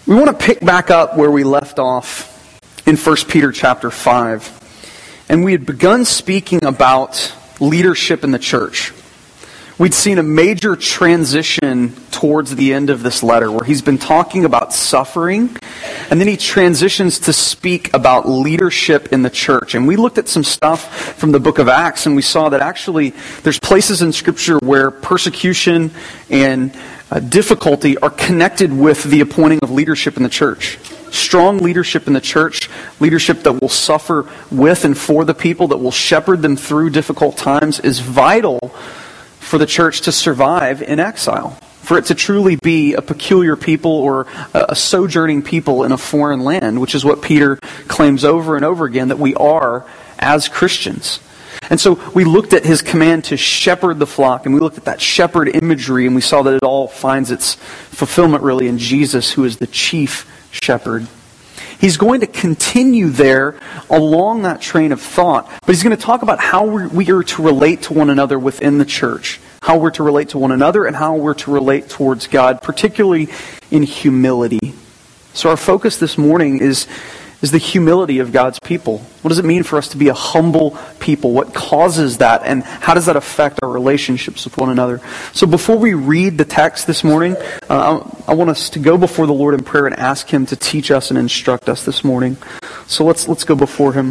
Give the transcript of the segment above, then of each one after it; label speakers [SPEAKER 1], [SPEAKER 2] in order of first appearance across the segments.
[SPEAKER 1] We want to pick back up where we left off in 1 Peter chapter 5. And we had begun speaking about leadership in the church. We'd seen a major transition towards the end of this letter where he's been talking about suffering, and then he transitions to speak about leadership in the church. And we looked at some stuff from the book of Acts, and we saw that actually there's places in Scripture where persecution and difficulty are connected with the appointing of leadership in the church. Strong leadership in the church, leadership that will suffer with and for the people, that will shepherd them through difficult times, is vital for the church to survive in exile. For it to truly be a peculiar people or a sojourning people in a foreign land, which is what Peter claims over and over again that we are as Christians. And so we looked at his command to shepherd the flock, and we looked at that shepherd imagery, and we saw that it all finds its fulfillment really in Jesus, who is the chief shepherd. He's going to continue there along that train of thought, but he's going to talk about how we are to relate to one another within the church, how we're to relate to one another, and how we're to relate towards God, particularly in humility. So our focus this morning is the humility of God's people. What does it mean for us to be a humble people? What causes that? And how does that affect our relationships with one another? So before we read the text this morning, I want us to go before the Lord in prayer and ask Him to teach us and instruct us this morning. So let's go before Him.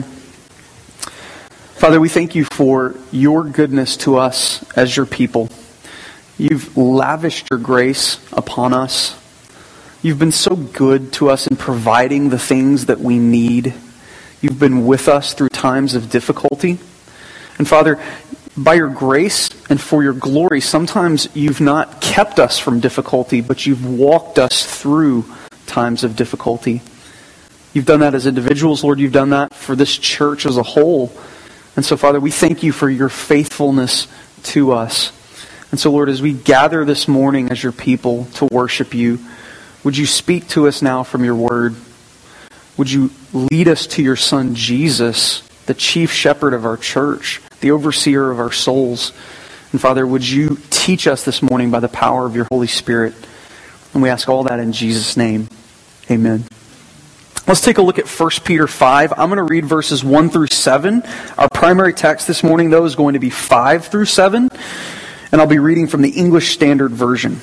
[SPEAKER 1] Father, we thank You for Your goodness to us as Your people. You've lavished Your grace upon us. You've been so good to us in providing the things that we need. You've been with us through times of difficulty. And Father, by Your grace and for Your glory, sometimes You've not kept us from difficulty, but You've walked us through times of difficulty. You've done that as individuals, Lord. You've done that for this church as a whole. And so, Father, we thank You for Your faithfulness to us. And so, Lord, as we gather this morning as Your people to worship You, would You speak to us now from Your word? Would You lead us to Your Son, Jesus, the chief shepherd of our church, the overseer of our souls? And Father, would You teach us this morning by the power of Your Holy Spirit? And we ask all that in Jesus' name. Amen. Let's take a look at 1 Peter 5. I'm going to read verses 1 through 7. Our primary text this morning, though, is going to be 5 through 7. And I'll be reading from the English Standard Version.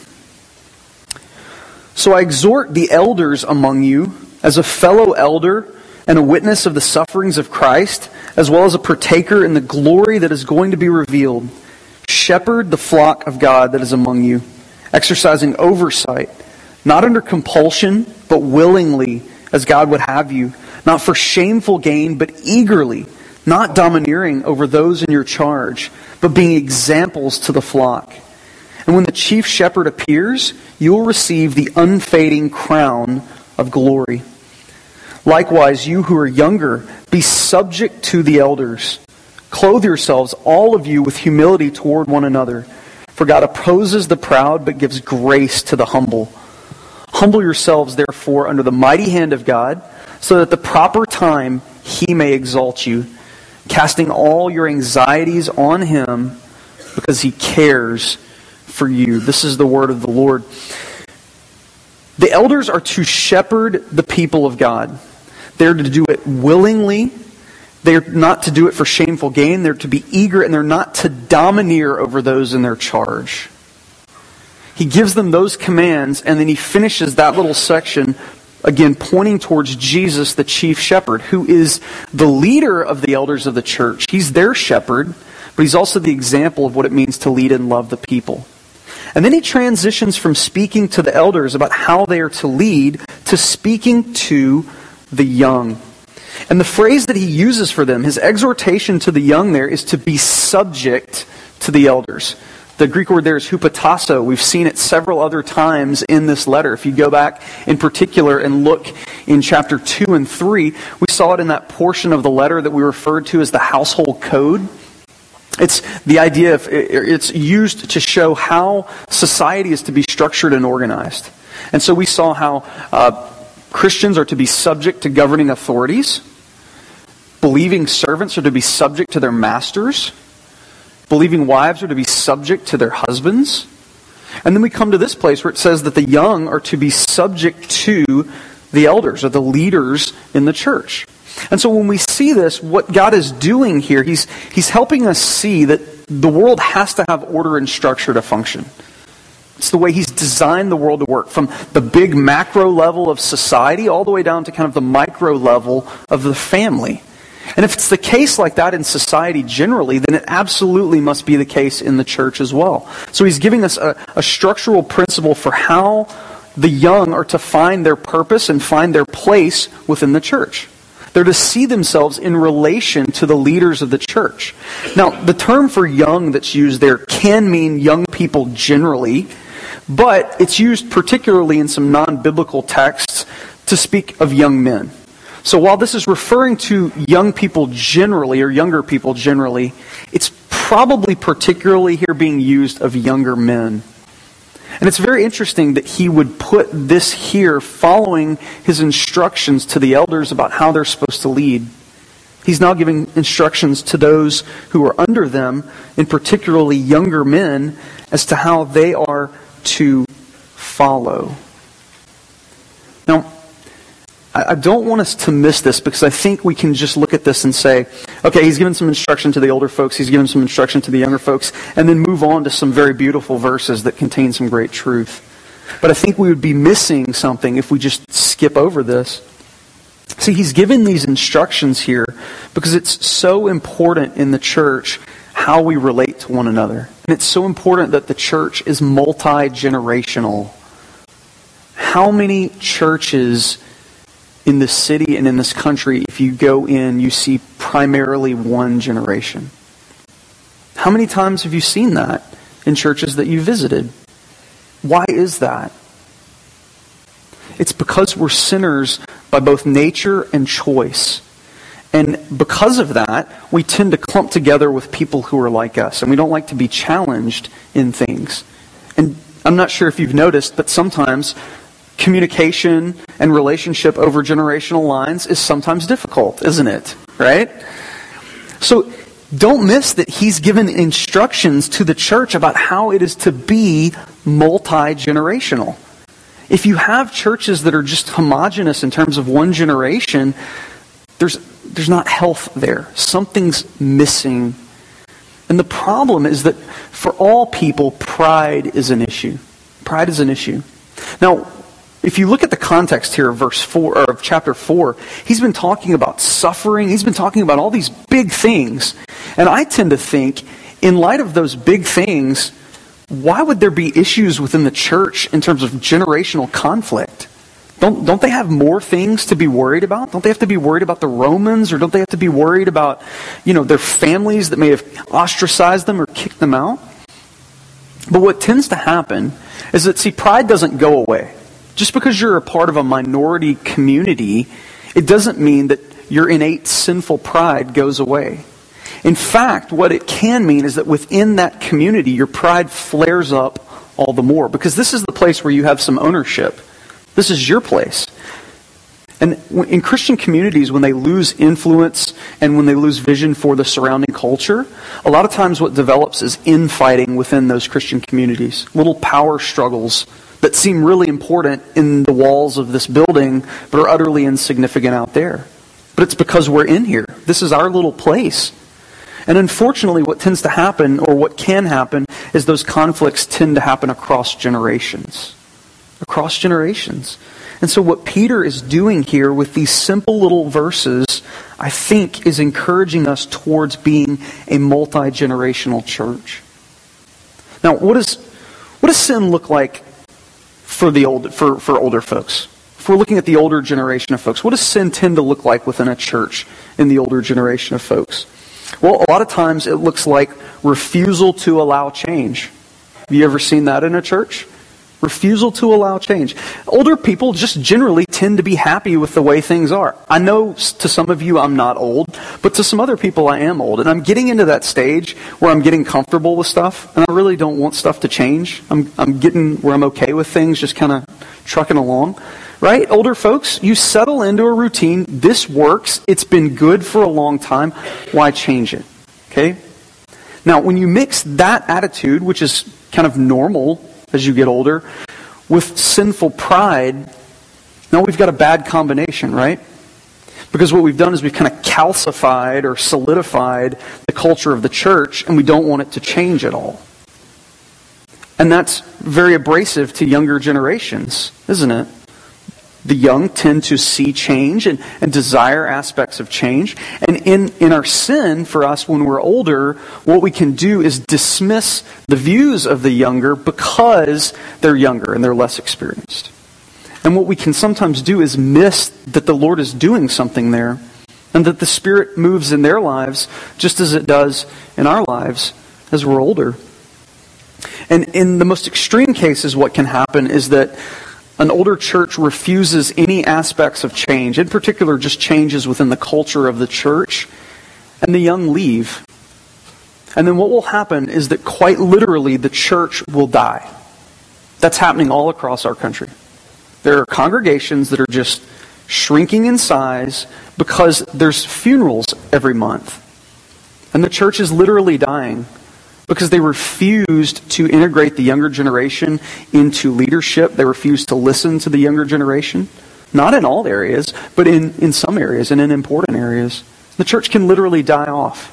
[SPEAKER 1] So I exhort the elders among you, as a fellow elder and a witness of the sufferings of Christ, as well as a partaker in the glory that is going to be revealed. Shepherd the flock of God that is among you, exercising oversight, not under compulsion, but willingly, as God would have you, not for shameful gain, but eagerly, not domineering over those in your charge, but being examples to the flock. And when the chief shepherd appears, you will receive the unfading crown of glory. Likewise, you who are younger, be subject to the elders. Clothe yourselves, all of you, with humility toward one another. For God opposes the proud, but gives grace to the humble. Humble yourselves, therefore, under the mighty hand of God, so that at the proper time He may exalt you, casting all your anxieties on Him, because He cares for you. This is the word of the Lord. The elders are to shepherd the people of God. They're to do it willingly. They're not to do it for shameful gain. They're to be eager, and they're not to domineer over those in their charge. He gives them those commands, and then he finishes that little section, again pointing towards Jesus, the chief shepherd, who is the leader of the elders of the church. He's their shepherd, but he's also the example of what it means to lead and love the people. And then he transitions from speaking to the elders about how they are to lead to speaking to the young. And the phrase that he uses for them, his exhortation to the young there, is to be subject to the elders. The Greek word there is hupotasso. We've seen it several other times in this letter. If you go back in particular and look in chapter 2 and 3, we saw it in that portion of the letter that we referred to as the household code. It's the idea of, it's used to show how society is to be structured and organized. And so we saw how Christians are to be subject to governing authorities. Believing servants are to be subject to their masters. Believing wives are to be subject to their husbands. And then we come to this place where it says that the young are to be subject to the elders or the leaders in the church. And so when we see this, what God is doing here, He's helping us see that the world has to have order and structure to function. It's the way He's designed the world to work, from the big macro level of society all the way down to kind of the micro level of the family. And if it's the case like that in society generally, then it absolutely must be the case in the church as well. So He's giving us a structural principle for how the young are to find their purpose and find their place within the church. They're to see themselves in relation to the leaders of the church. Now, the term for young that's used there can mean young people generally, but it's used particularly in some non-biblical texts to speak of young men. So while this is referring to young people generally, or younger people generally, it's probably particularly here being used of younger men. And it's very interesting that he would put this here following his instructions to the elders about how they're supposed to lead. He's now giving instructions to those who are under them, and particularly younger men, as to how they are to follow. Now, I don't want us to miss this, because I think we can just look at this and say, okay, he's given some instruction to the older folks, he's given some instruction to the younger folks, and then move on to some very beautiful verses that contain some great truth. But I think we would be missing something if we just skip over this. See, he's given these instructions here because it's so important in the church how we relate to one another. And it's so important that the church is multi-generational. How many churches in this city and in this country, if you go in, you see primarily one generation? How many times have you seen that in churches that you visited? Why is that? It's because we're sinners by both nature and choice. And because of that, we tend to clump together with people who are like us. And we don't like to be challenged in things. And I'm not sure if you've noticed, but sometimes communication and relationship over generational lines is sometimes difficult, isn't it? Right? So don't miss that he's given instructions to the church about how it is to be multi-generational. If you have churches that are just homogenous in terms of one generation, there's not health there. Something's missing. And the problem is that for all people, pride is an issue. Pride is an issue. Now, if you look at the context here of verse 4 or of chapter 4, he's been talking about suffering. He's been talking about all these big things. And I tend to think, in light of those big things, why would there be issues within the church in terms of generational conflict? Don't they have more things to be worried about? Don't they have to be worried about the Romans, or don't they have to be worried about, their families that may have ostracized them or kicked them out? But what tends to happen is that, pride doesn't go away. Just because you're a part of a minority community, it doesn't mean that your innate sinful pride goes away. In fact, what it can mean is that within that community, your pride flares up all the more. Because this is the place where you have some ownership. This is your place. And in Christian communities, when they lose influence and when they lose vision for the surrounding culture, a lot of times what develops is infighting within those Christian communities. Little power struggles that seem really important in the walls of this building, but are utterly insignificant out there. But it's because we're in here. This is our little place. And unfortunately, what tends to happen, or what can happen, is those conflicts tend to happen across generations. Across generations. And so what Peter is doing here with these simple little verses, I think, is encouraging us towards being a multi-generational church. Now, what does sin look like for older folks? If we're looking at the older generation of folks, what does sin tend to look like within a church in the older generation of folks? Well, a lot of times it looks like refusal to allow change. Have you ever seen that in a church? Refusal to allow change. Older people just generally tend to be happy with the way things are. I know to some of you I'm not old, but to some other people I am old. And I'm getting into that stage where I'm getting comfortable with stuff, and I really don't want stuff to change. I'm getting where I'm okay with things, just kind of trucking along. Right? Older folks, you settle into a routine. This works. It's been good for a long time. Why change it? Okay? Now, when you mix that attitude, which is kind of normal as you get older. With sinful pride, now we've got a bad combination, right? Because what we've done is we've kind of calcified or solidified the culture of the church, and we don't want it to change at all. And that's very abrasive to younger generations, isn't it? The young tend to see change and desire aspects of change. And in our sin, for us, when we're older, what we can do is dismiss the views of the younger because they're younger and they're less experienced. And what we can sometimes do is miss that the Lord is doing something there and that the Spirit moves in their lives just as it does in our lives as we're older. And in the most extreme cases, what can happen is that an older church refuses any aspects of change, in particular just changes within the culture of the church, and the young leave. And then what will happen is that quite literally the church will die. That's happening all across our country. There are congregations that are just shrinking in size because there's funerals every month. And the church is literally dying because they refused to integrate the younger generation into leadership. They refused to listen to the younger generation. Not in all areas, but in some areas and in important areas. The church can literally die off.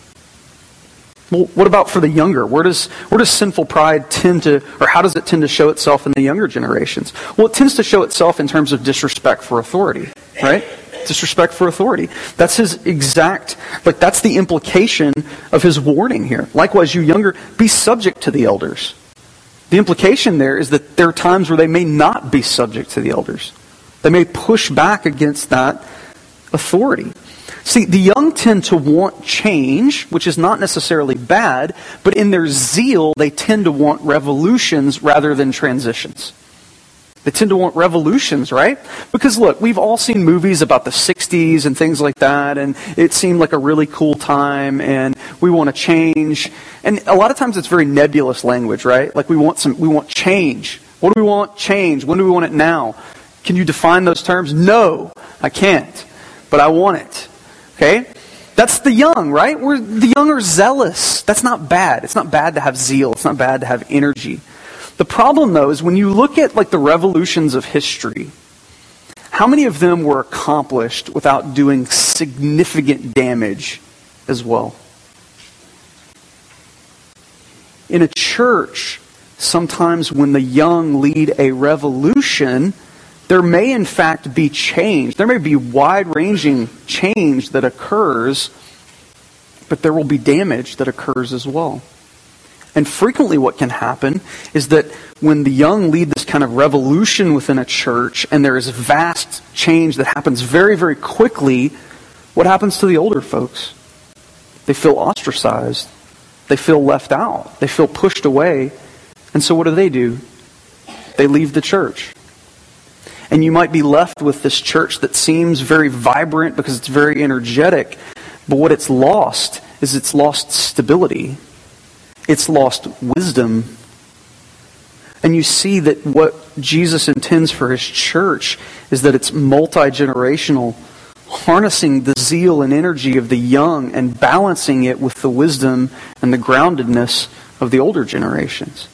[SPEAKER 1] Well, what about for the younger? Where does sinful pride tend to, or how does it tend to show itself in the younger generations? Well, it tends to show itself in terms of disrespect for authority, right? Disrespect for authority. That's his exact, that's the implication of his warning here. Likewise, you younger, be subject to the elders. The implication there is that there are times where they may not be subject to the elders. They may push back against that authority. See, the young tend to want change, which is not necessarily bad, but in their zeal, they tend to want revolutions rather than transitions. They tend to want revolutions, right? Because look, we've all seen movies about the 60s and things like that, and it seemed like a really cool time, and we want to change. And a lot of times it's very nebulous language, right? Like we want change. What do we want? Change. When do we want it now? Can you define those terms? No, I can't. But I want it. Okay? That's the young, right? The young are zealous. That's not bad. It's not bad to have zeal. It's not bad to have energy. The problem, though, is when you look at the revolutions of history, how many of them were accomplished without doing significant damage as well? In a church, sometimes when the young lead a revolution, there may in fact be change. There may be wide-ranging change that occurs, but there will be damage that occurs as well. And frequently what can happen is that when the young lead this kind of revolution within a church and there is vast change that happens very, very quickly, what happens to the older folks? They feel ostracized. They feel left out. They feel pushed away. And so what do? They leave the church. And you might be left with this church that seems very vibrant because it's very energetic, but what it's lost is it's lost stability. It's lost wisdom. And you see that what Jesus intends for His church is that it's multi-generational, harnessing the zeal and energy of the young and balancing it with the wisdom and the groundedness of the older generations.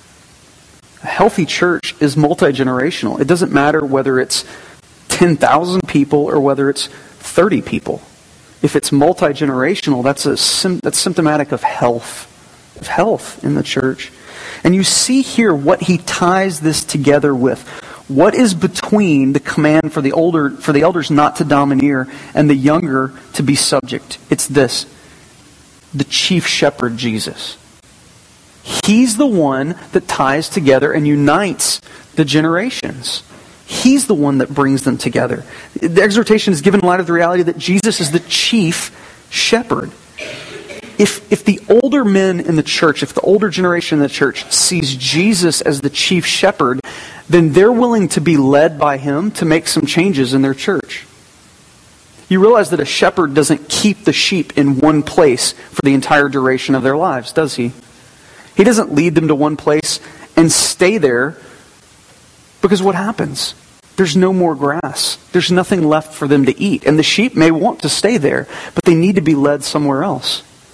[SPEAKER 1] A healthy church is multi-generational. It doesn't matter whether it's 10,000 people or whether it's 30 people. If it's multi-generational, that's symptomatic of health in the church. And you see here what he ties this together with. What is between the command for the elders not to domineer and the younger to be subject? It's this: the chief shepherd, Jesus. He's the one that ties together and unites the generations. He's the one that brings them together. The exhortation is given in light of the reality that Jesus is the chief shepherd. If the older men in the church, if the older generation in the church sees Jesus as the chief shepherd, then they're willing to be led by Him to make some changes in their church. You realize that a shepherd doesn't keep the sheep in one place for the entire duration of their lives, does he? He doesn't lead them to one place and stay there, because what happens? There's no more grass. There's nothing left for them to eat. And the sheep may want to stay there, but they need to be led somewhere else.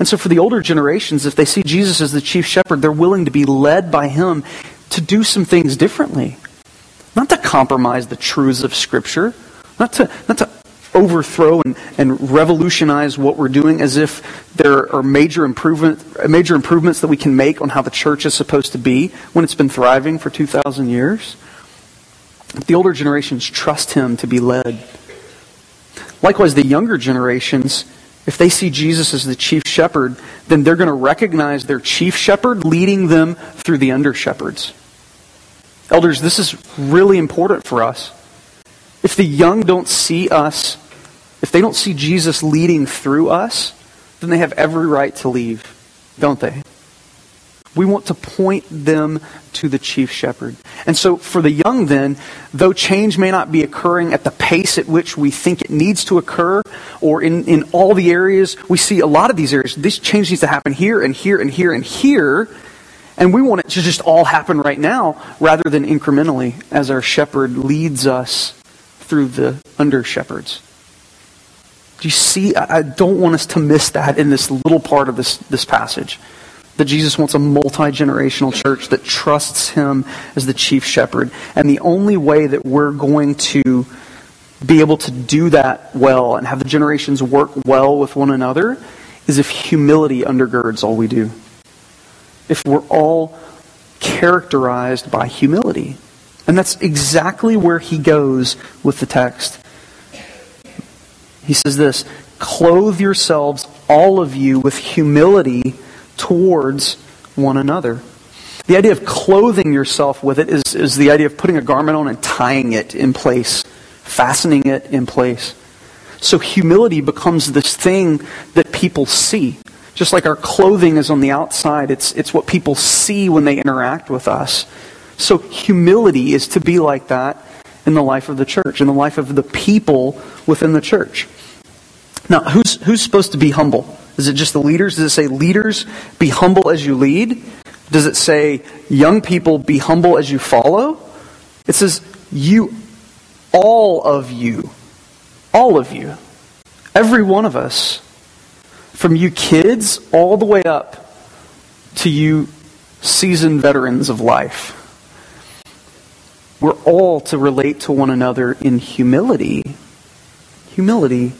[SPEAKER 1] And so for the older generations, if they see Jesus as the chief shepherd, they're willing to be led by him to do some things differently. Not to compromise the truths of Scripture, not to overthrow and revolutionize what we're doing as if there are major improvements that we can make on how the church is supposed to be when it's been thriving for 2,000 years. The older generations trust him to be led. Likewise, the younger generations, if they see Jesus as the chief shepherd, then they're going to recognize their chief shepherd leading them through the under-shepherds. Elders, this is really important for us. If the young don't see us, if they don't see Jesus leading through us, then they have every right to leave, don't they? We want to point them to the chief shepherd. And so for the young then, though change may not be occurring at the pace at which we think it needs to occur, or in all the areas, we see a lot of these areas, this change needs to happen here and here and here and here, and we want it to just all happen right now rather than incrementally as our shepherd leads us through the under-shepherds. Do you see? I don't want us to miss that in this little part of this passage. That Jesus wants a multi-generational church that trusts him as the chief shepherd. And the only way that we're going to be able to do that well and have the generations work well with one another is if humility undergirds all we do. If we're all characterized by humility. And that's exactly where he goes with the text. He says this, "Clothe yourselves, all of you, with humility towards one another." The idea of clothing yourself with it is the idea of putting a garment on and tying it in place, fastening it in place. So humility becomes this thing that people see. Just like our clothing is on the outside, it's what people see when they interact with us. So humility is to be like that in the life of the church, in the life of the people within the church. Now, who's supposed to be humble? Is it just the leaders? Does it say, leaders, be humble as you lead? Does it say, young people, be humble as you follow? It says, all of you, every one of us, from you kids all the way up to you seasoned veterans of life. We're all to relate to one another in humility. Humility.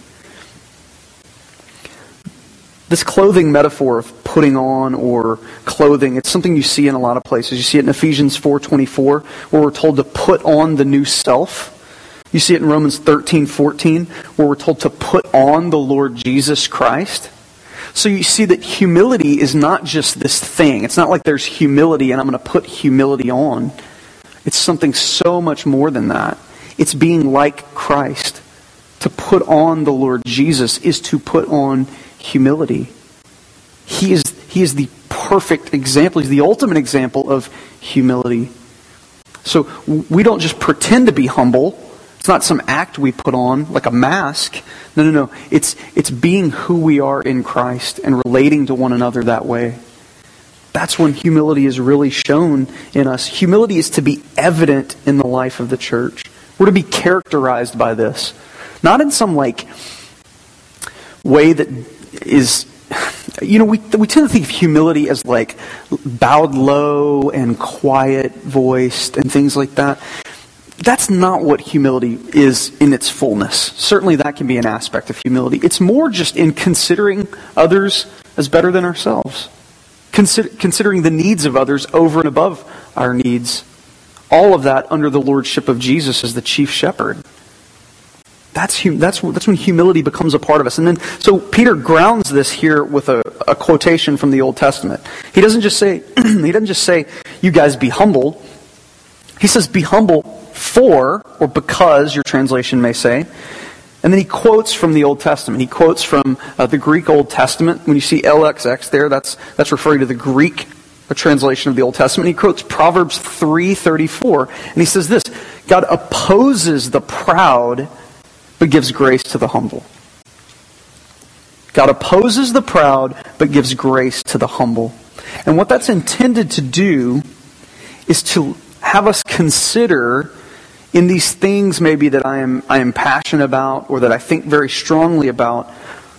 [SPEAKER 1] This clothing metaphor of putting on or clothing, it's something you see in a lot of places. You see it in Ephesians 4:24, where we're told to put on the new self. You see it in Romans 13:14, where we're told to put on the Lord Jesus Christ. So you see that humility is not just this thing. It's not like there's humility and I'm going to put humility on. It's something so much more than that. It's being like Christ. To put on the Lord Jesus is to put on humility. He is the perfect example. He's the ultimate example of humility. So we don't just pretend to be humble. It's not some act we put on like a mask. No. It's being who we are in Christ and relating to one another that way. That's when humility is really shown in us. Humility is to be evident in the life of the church. We're to be characterized by this. Not in some way that is, we tend to think of humility as like bowed low and quiet voiced and things like that. That's not what humility is in its fullness. Certainly that can be an aspect of humility. It's more just in considering others as better than ourselves. Considering the needs of others over and above our needs. All of that under the lordship of Jesus as the chief shepherd. That's when humility becomes a part of us. And then, so Peter grounds this here with a quotation from the Old Testament. He doesn't just say, you guys be humble. He says, be humble for, or because, your translation may say. And then he quotes from the Old Testament. He quotes from the Greek Old Testament. When you see LXX there, that's referring to the Greek translation of the Old Testament. He quotes Proverbs 3:34. And he says this, God opposes the proud, but gives grace to the humble. God opposes the proud, but gives grace to the humble. And what that's intended to do is to have us consider in these things maybe that I am passionate about or that I think very strongly about,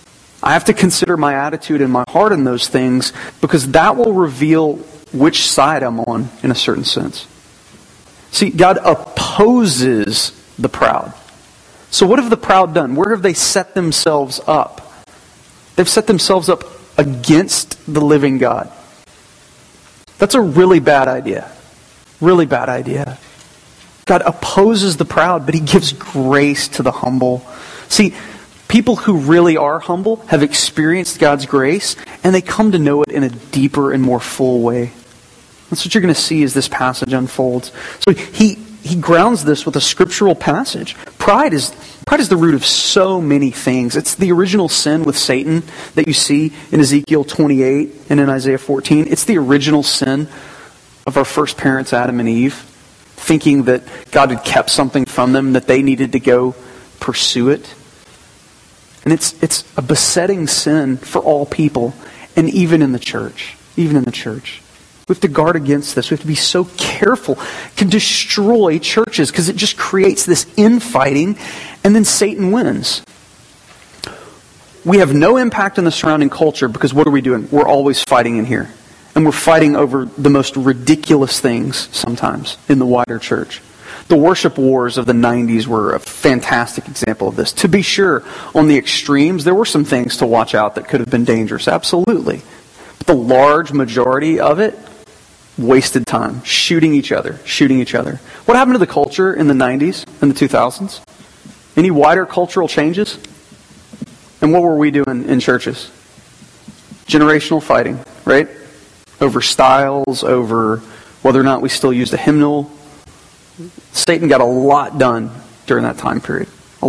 [SPEAKER 1] I have to consider my attitude and my heart in those things, because that will reveal which side I'm on in a certain sense. See, God opposes the proud. So what have the proud done? Where have they set themselves up? They've set themselves up against the living God. That's a really bad idea. Really bad idea. God opposes the proud, but He gives grace to the humble. See, people who really are humble have experienced God's grace, and they come to know it in a deeper and more full way. That's what you're going to see as this passage unfolds. So he grounds this with a scriptural passage. Pride is the root of so many things. It's the original sin with Satan that you see in Ezekiel 28 and in Isaiah 14. It's the original sin of our first parents, Adam and Eve, thinking that God had kept something from them, that they needed to go pursue it. And it's a besetting sin for all people, and even in the church. Even in the church. We have to guard against this. We have to be so careful. It can destroy churches because it just creates this infighting, and then Satan wins. We have no impact on the surrounding culture because what are we doing? We're always fighting in here. And we're fighting over the most ridiculous things sometimes in the wider church. The worship wars of the 90s were a fantastic example of this. To be sure, on the extremes, there were some things to watch out that could have been dangerous. Absolutely. But the large majority of it, wasted time. Shooting each other. What happened to the culture in the 90s and the 2000s? Any wider cultural changes? And what were we doing in churches? Generational fighting, right? Over styles, over whether or not we still used a hymnal. Satan got a lot done during that time period.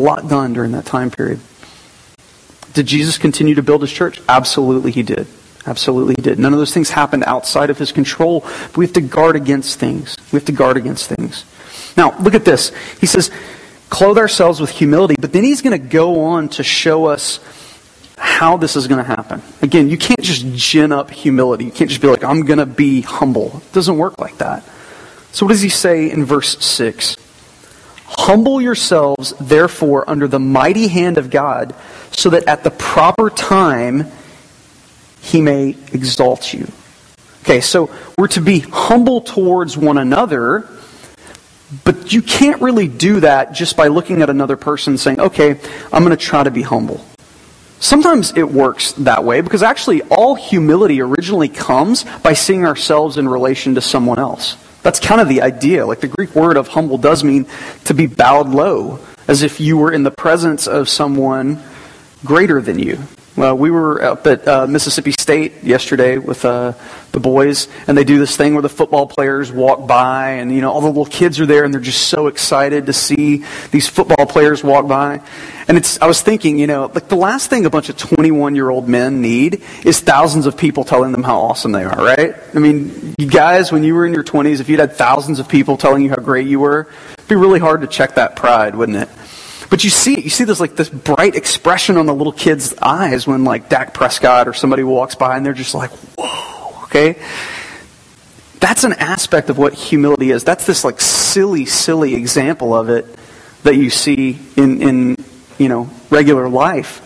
[SPEAKER 1] Did Jesus continue to build His church? Absolutely He did. None of those things happened outside of His control. But we have to guard against things. Now, look at this. He says, clothe ourselves with humility. But then He's going to go on to show us how this is going to happen. Again, you can't just gin up humility. You can't just be like, I'm going to be humble. It doesn't work like that. So what does He say in verse 6? Humble yourselves, therefore, under the mighty hand of God, so that at the proper time He may exalt you. Okay, so we're to be humble towards one another, but you can't really do that just by looking at another person and saying, okay, I'm going to try to be humble. Sometimes it works that way, because actually all humility originally comes by seeing ourselves in relation to someone else. That's kind of the idea. Like the Greek word of humble does mean to be bowed low, as if you were in the presence of someone greater than you. Well, we were up at Mississippi State yesterday with the boys, and they do this thing where the football players walk by, and all the little kids are there, and they're just so excited to see these football players walk by. And I was thinking, like the last thing a bunch of 21-year-old men need is thousands of people telling them how awesome they are, right? I mean, you guys, when you were in your 20s, if you'd had thousands of people telling you how great you were, it'd be really hard to check that pride, wouldn't it? But you see this bright expression on the little kids' eyes when like Dak Prescott or somebody walks by and they're just like, whoa, okay? That's an aspect of what humility is. That's this like silly example of it that you see in regular life.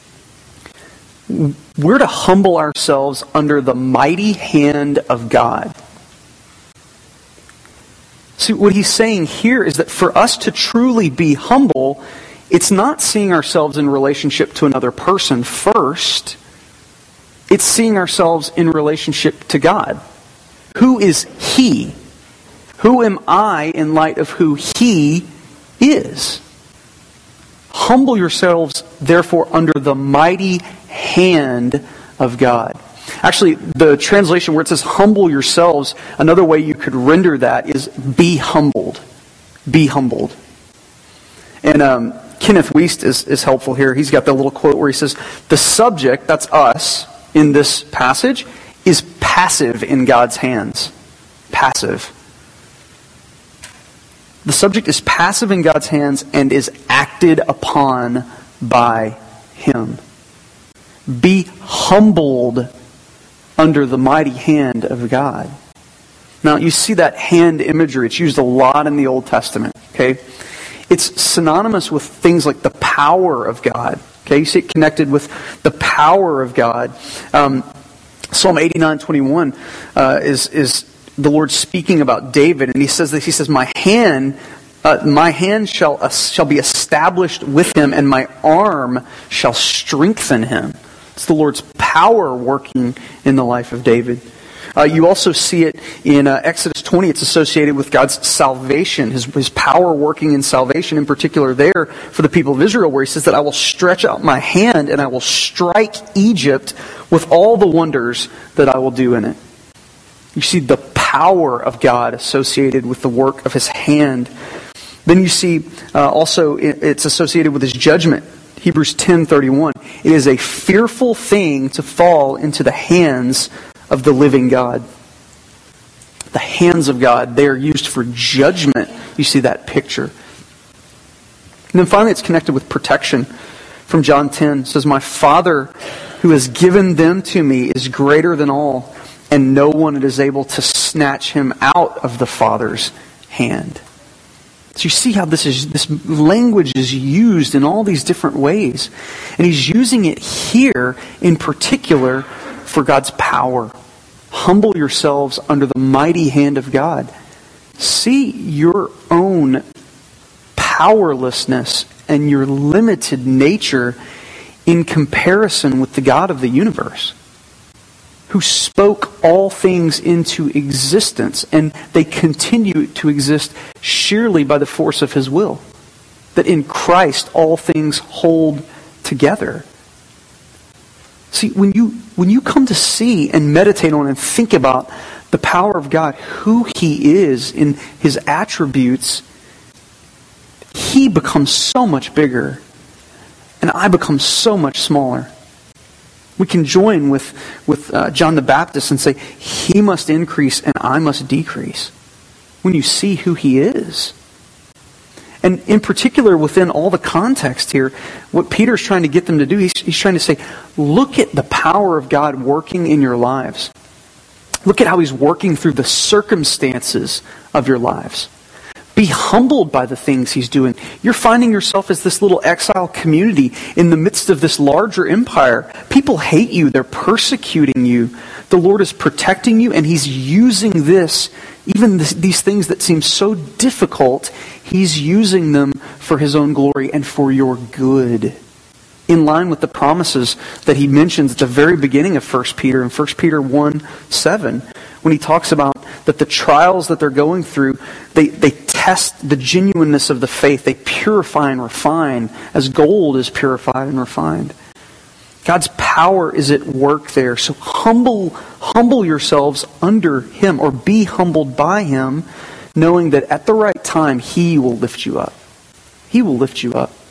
[SPEAKER 1] We're to humble ourselves under the mighty hand of God. See, what he's saying here is that for us to truly be humble, it's not seeing ourselves in relationship to another person first. It's seeing ourselves in relationship to God. Who is He? Who am I in light of who He is? Humble yourselves, therefore, under the mighty hand of God. Actually, the translation where it says humble yourselves, another way you could render that is be humbled. Be humbled. And Kenneth Wiest is helpful here. He's got the little quote where he says, the subject, that's us, in this passage, is passive in God's hands. Passive. The subject is passive in God's hands and is acted upon by Him. Be humbled under the mighty hand of God. Now, you see that hand imagery. It's used a lot in the Old Testament. Okay, it's synonymous with things like the power of God. Okay, you see it connected with the power of God. Psalm 89:21 is the Lord speaking about David, and he says this. He says, "My hand shall be established with him, and my arm shall strengthen him." It's the Lord's power working in the life of David. You also see it in Exodus 20. It's associated with God's salvation, His power working in salvation, in particular there for the people of Israel, where He says that I will stretch out my hand and I will strike Egypt with all the wonders that I will do in it. You see the power of God associated with the work of His hand. Then you see also it's associated with His judgment. Hebrews 10:31. It is a fearful thing to fall into the hands of the living God. The hands of God, they are used for judgment. You see that picture. And then finally it's connected with protection. From John 10, it says, "My Father who has given them to me is greater than all, and no one is able to snatch him out of the Father's hand." So you see how this language is used in all these different ways. And He's using it here in particular for God's power. Humble yourselves under the mighty hand of God. See your own powerlessness and your limited nature in comparison with the God of the universe, who spoke all things into existence, and they continue to exist sheerly by the force of His will. That in Christ all things hold together. See, when you come to see and meditate on and think about the power of God, who He is in His attributes, He becomes so much bigger, and I become so much smaller. We can join with John the Baptist and say, He must increase and I must decrease. When you see who He is. And in particular, within all the context here, what Peter's trying to get them to do, he's trying to say, look at the power of God working in your lives. Look at how He's working through the circumstances of your lives. Be humbled by the things He's doing. You're finding yourself as this little exile community in the midst of this larger empire. People hate you. They're persecuting you. The Lord is protecting you, and He's using this, even these things that seem so difficult, He's using them for His own glory and for your good. In line with the promises that He mentions at the very beginning of 1 Peter, in 1 Peter 1:7, when He talks about that the trials that they're going through, they test the genuineness of the faith. They purify and refine as gold is purified and refined. God's power is at work there. So humble yourselves under Him, or be humbled by Him, knowing that at the right time He will lift you up. He will lift you up.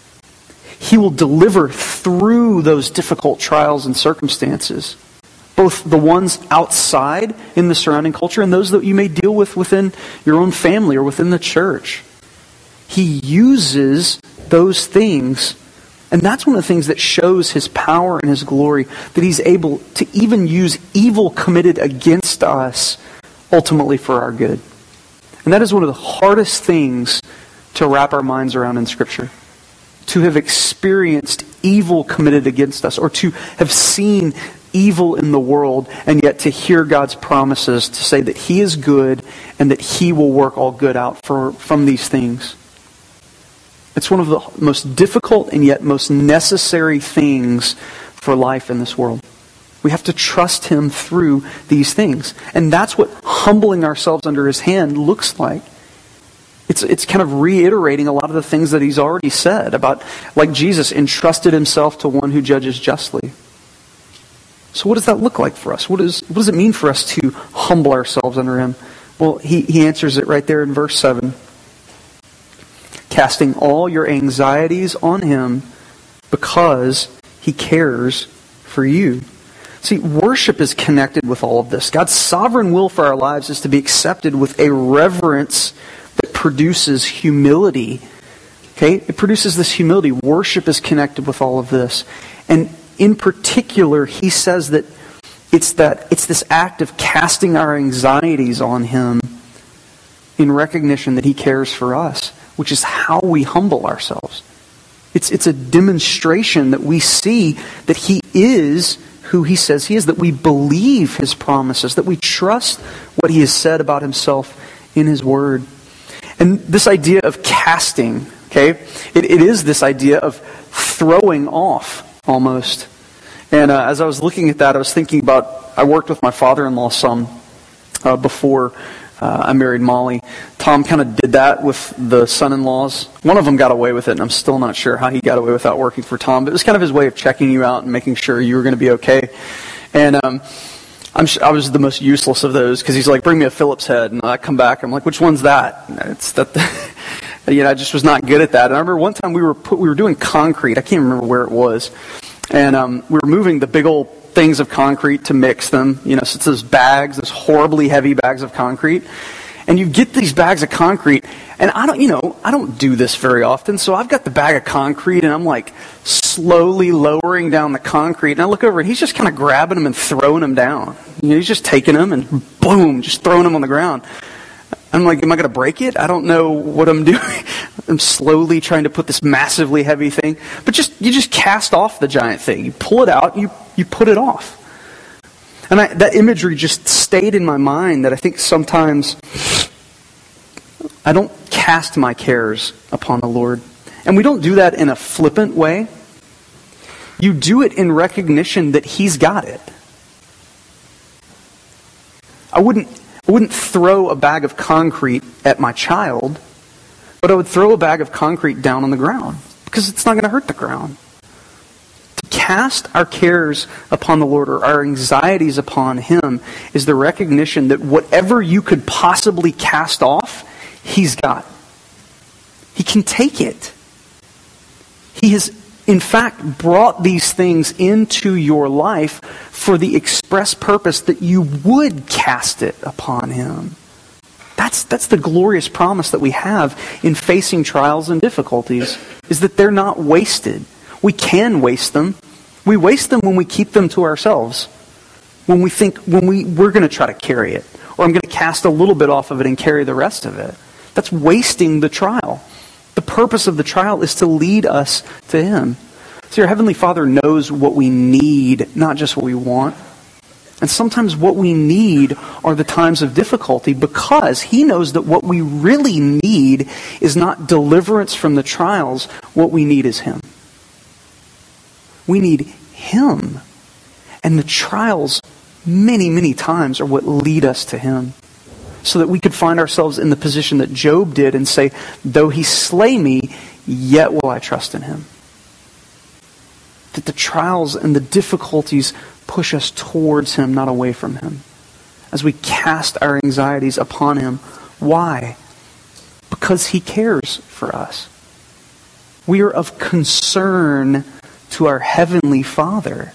[SPEAKER 1] He will deliver through those difficult trials and circumstances. Both the ones outside in the surrounding culture and those that you may deal with within your own family or within the church. He uses those things, and that's one of the things that shows His power and His glory, that He's able to even use evil committed against us ultimately for our good. And that is one of the hardest things to wrap our minds around in Scripture. To have experienced evil committed against us, or to have seen evil in the world, and yet to hear God's promises to say that He is good and that He will work all good out from these things. It's one of the most difficult and yet most necessary things for life in this world. We have to trust Him through these things. And that's what humbling ourselves under His hand looks like. It's kind of reiterating a lot of the things that He's already said about, like Jesus entrusted Himself to one who judges justly. So what does that look like for us? What does it mean for us to humble ourselves under Him? Well, he answers it right there in verse 7. Casting all your anxieties on Him because He cares for you. See, worship is connected with all of this. God's sovereign will for our lives is to be accepted with a reverence that produces humility. Okay? It produces this humility. Worship is connected with all of this. And in particular, he says that it's this act of casting our anxieties on Him in recognition that He cares for us, which is how we humble ourselves. It's a demonstration that we see that He is who He says He is, that we believe His promises, that we trust what He has said about Himself in His Word. And this idea of casting, okay, it is this idea of throwing off almost. And as I was looking at that, I was thinking about, I worked with my father-in-law some before I married Molly. Tom kind of did that with the son-in-laws. One of them got away with it, and I'm still not sure how he got away without working for Tom. But it was kind of his way of checking you out and making sure you were going to be okay. And I was the most useless of those, because he's like, bring me a Phillips head. And I come back, I'm like, which one's that? It's that. I just was not good at that. And I remember one time we were doing concrete. I can't remember where it was. And we were moving the big old things of concrete to mix them. So it's those bags, those horribly heavy bags of concrete. And you get these bags of concrete, and I don't do this very often, so I've got the bag of concrete, and I'm like slowly lowering down the concrete, and I look over, and he's just kind of grabbing them and throwing them down. He's just taking them and boom, just throwing them on the ground. I'm like, am I going to break it? I don't know what I'm doing. I'm slowly trying to put this massively heavy thing. But you just cast off the giant thing. You pull it out, you put it off. And that imagery just stayed in my mind, that I think sometimes I don't cast my cares upon the Lord. And we don't do that in a flippant way. You do it in recognition that He's got it. I wouldn't throw a bag of concrete at my child, but I would throw a bag of concrete down on the ground, because it's not going to hurt the ground. To cast our cares upon the Lord, or our anxieties upon Him, is the recognition that whatever you could possibly cast off, He's got. He can take it. He has, in fact, brought these things into your life for the express purpose that you would cast it upon Him. That's the glorious promise that we have in facing trials and difficulties, is that they're not wasted. We can waste them. We waste them when we keep them to ourselves. When we think, we're going to try to carry it, or I'm going to cast a little bit off of it and carry the rest of it. That's wasting the trial. The purpose of the trial is to lead us to Him. So your Heavenly Father knows what we need, not just what we want. And sometimes what we need are the times of difficulty, because He knows that what we really need is not deliverance from the trials. What we need is Him. We need Him. And the trials, many, many times, are what lead us to Him. So that we could find ourselves in the position that Job did and say, though He slay me, yet will I trust in Him. That the trials and the difficulties push us towards Him, not away from Him. As we cast our anxieties upon Him. Why? Because He cares for us. We are of concern to our Heavenly Father.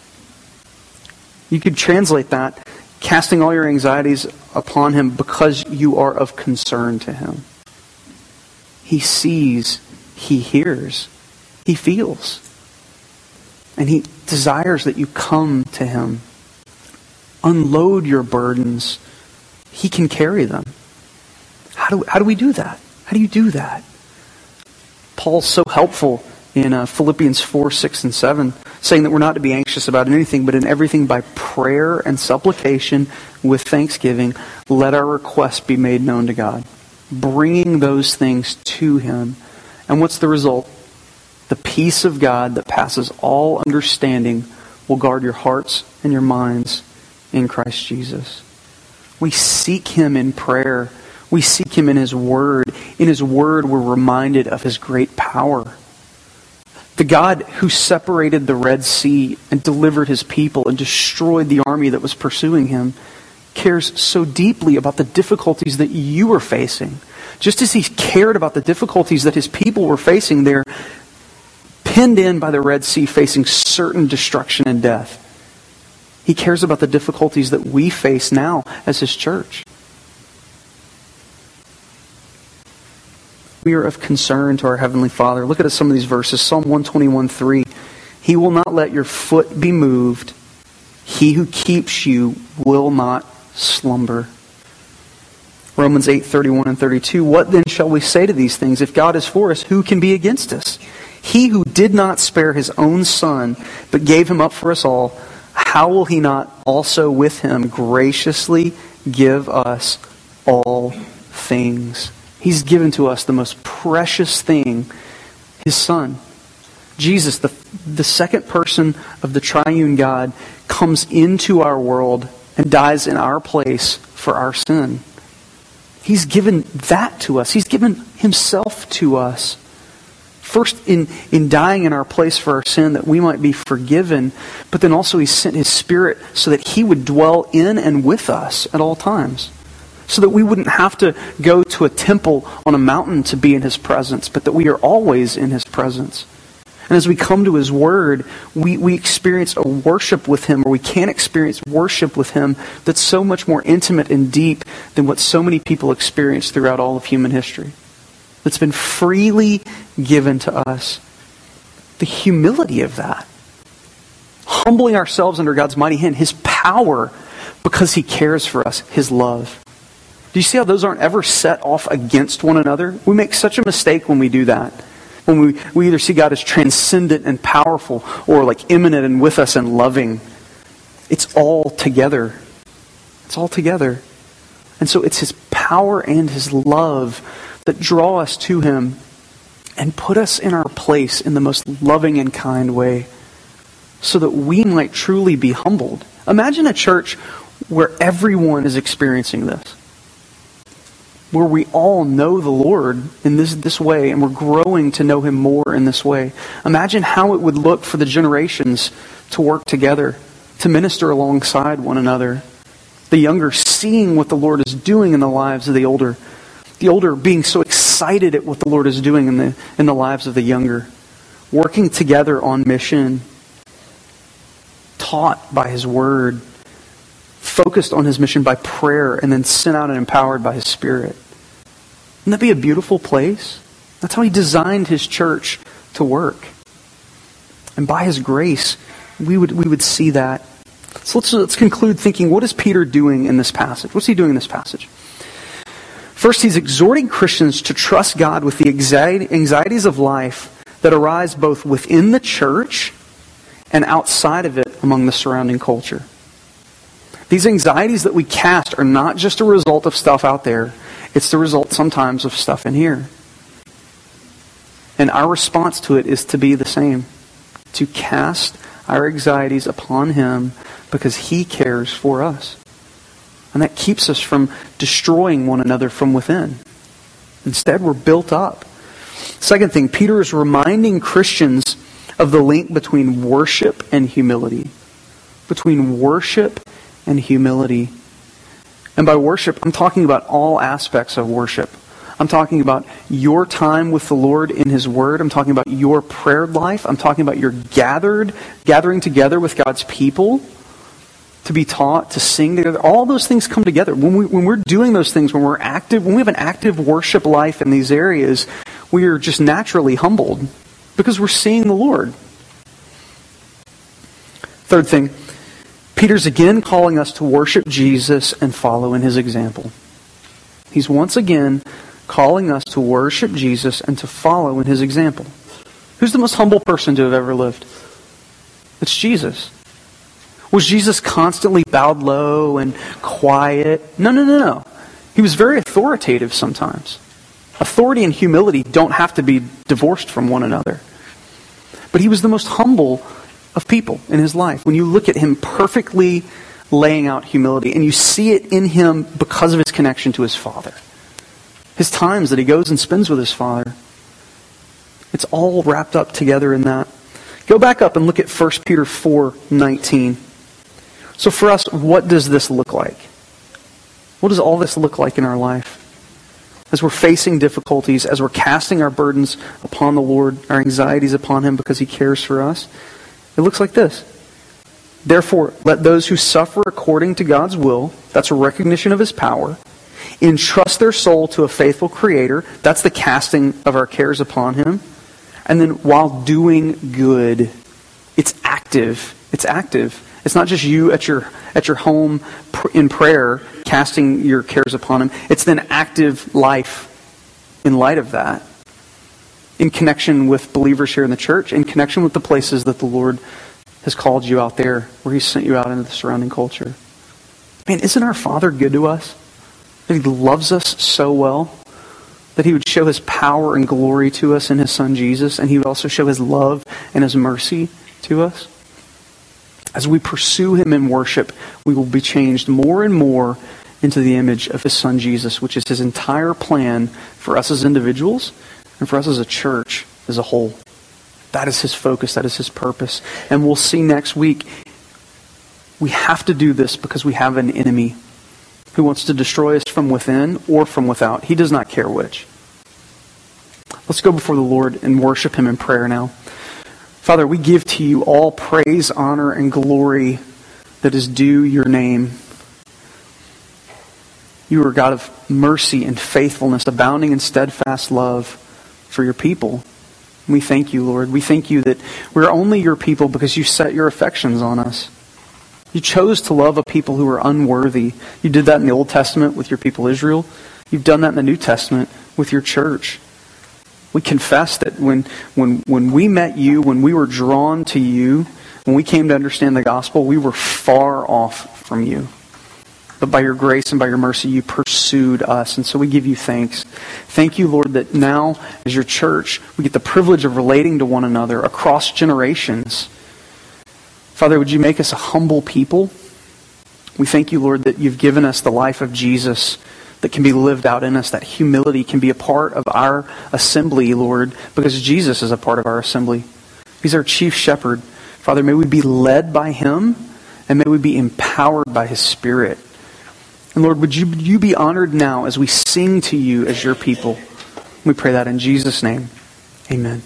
[SPEAKER 1] You could translate that, casting all your anxieties upon Him because you are of concern to Him. He sees, He hears, He feels. And He desires that you come to Him. Unload your burdens. He can carry them. How do we do that? How do you do that? Paul's so helpful in Philippians 4, 6, and 7, saying that we're not to be anxious about anything, but in everything by prayer and supplication with thanksgiving, let our requests be made known to God. Bringing those things to Him. And what's the result? The peace of God that passes all understanding will guard your hearts and your minds in Christ Jesus. We seek Him in prayer. We seek Him in His Word. In His Word, we're reminded of His great power. The God who separated the Red Sea and delivered His people and destroyed the army that was pursuing Him cares so deeply about the difficulties that you were facing. Just as He cared about the difficulties that His people were facing there, pinned in by the Red Sea, facing certain destruction and death. He cares about the difficulties that we face now as His church. We are of concern to our Heavenly Father. Look at some of these verses. Psalm 121:3. He will not let your foot be moved. He who keeps you will not slumber. Romans 8:31 and 32. What then shall we say to these things? If God is for us, who can be against us? He who did not spare his own Son, but gave him up for us all, how will he not also with him graciously give us all things? He's given to us the most precious thing, his Son. Jesus, the second person of the triune God, comes into our world and dies in our place for our sin. He's given that to us. He's given himself to us. First, in dying in our place for our sin, that we might be forgiven, but then also he sent his Spirit so that he would dwell in and with us at all times. So that we wouldn't have to go to a temple on a mountain to be in his presence, but that we are always in his presence. And as we come to his word, we experience a worship with him, or we can experience worship with him that's so much more intimate and deep than what so many people experience throughout all of human history. That's been freely given to us. The humility of that. Humbling ourselves under God's mighty hand. His power because he cares for us. His love. Do you see how those aren't ever set off against one another? We make such a mistake when we do that. When we either see God as transcendent and powerful or like immanent and with us and loving. It's all together. It's all together. And so it's his power and his love that draw us to him and put us in our place in the most loving and kind way so that we might truly be humbled. Imagine a church where everyone is experiencing this. Where we all know the Lord in this way and we're growing to know him more in this way. Imagine how it would look for the generations to work together, to minister alongside one another. The younger seeing what the Lord is doing in the lives of the older. The older being so excited at what the Lord is doing in the lives of the younger. Working together on mission. Taught by his word. Focused on his mission by prayer and then sent out and empowered by his Spirit. Wouldn't that be a beautiful place? That's how he designed his church to work. And by his grace, we would see that. So let's conclude thinking, what is Peter doing in this passage? What's he doing in this passage? First, he's exhorting Christians to trust God with the anxieties of life that arise both within the church and outside of it among the surrounding culture. These anxieties that we cast are not just a result of stuff out there. It's the result sometimes of stuff in here. And our response to it is to be the same. To cast our anxieties upon him because he cares for us. And that keeps us from destroying one another from within. Instead, we're built up. Second thing, Peter is reminding Christians of the link between worship and humility. Between worship and humility. And by worship, I'm talking about all aspects of worship. I'm talking about your time with the Lord in his word. I'm talking about your prayer life. I'm talking about your gathering together with God's people to be taught, to sing together. All those things come together. When we're doing those things, when we have an active worship life in these areas, we are just naturally humbled because we're seeing the Lord. Third thing, Peter's again calling us to worship Jesus and follow in his example. He's once again calling us to worship Jesus and to follow in his example. Who's the most humble person to have ever lived? It's Jesus. Was Jesus constantly bowed low and quiet? No. He was very authoritative sometimes. Authority and humility don't have to be divorced from one another. But he was the most humble of people in his life. When you look at him perfectly laying out humility, and you see it in him because of his connection to his Father. His times that he goes and spends with his Father. It's all wrapped up together in that. Go back up and look at 1 Peter 4:19. So for us, what does this look like? What does all this look like in our life? As we're facing difficulties, as we're casting our burdens upon the Lord, our anxieties upon him because he cares for us, it looks like this. Therefore, let those who suffer according to God's will, that's a recognition of his power, entrust their soul to a faithful Creator, that's the casting of our cares upon him, and then while doing good, it's active. It's active. It's not just you at your home in prayer casting your cares upon him. It's then active life in light of that. in connection with believers here in the church, in connection with the places that the Lord has called you out there, where He's sent you out into the surrounding culture. Man, isn't our Father good to us? That He loves us so well? That He would show His power and glory to us in His Son Jesus, and He would also show His love and His mercy to us? As we pursue Him in worship, we will be changed more and more into the image of His Son Jesus, which is His entire plan for us as individuals and for us as a church as a whole. That is His focus. That is His purpose. And we'll see next week, we have to do this because we have an enemy who wants to destroy us from within or from without. He does not care which. Let's go before the Lord and worship Him in prayer now. Father, we give to You all praise, honor, and glory that is due Your name. You are a God of mercy and faithfulness, abounding in steadfast love for Your people. We thank You, Lord. We thank You that we're only Your people because You set Your affections on us. You chose to love a people who are unworthy. You did that in the Old Testament with Your people Israel. You've done that in the New Testament with Your church. We confess that when we met You, when we were drawn to You, when we came to understand the gospel, we were far off from You. But by Your grace and by Your mercy, You pursued us. And so we give You thanks. Thank You, Lord, that now as Your church, we get the privilege of relating to one another across generations. Father, would You make us a humble people? We thank You, Lord, that You've given us the life of Jesus that can be lived out in us. That humility can be a part of our assembly, Lord, because Jesus is a part of our assembly. He's our chief shepherd. Father, may we be led by Him, and may we be empowered by His Spirit. And Lord, would you be honored now as we sing to You as Your people? We pray that in Jesus' name. Amen.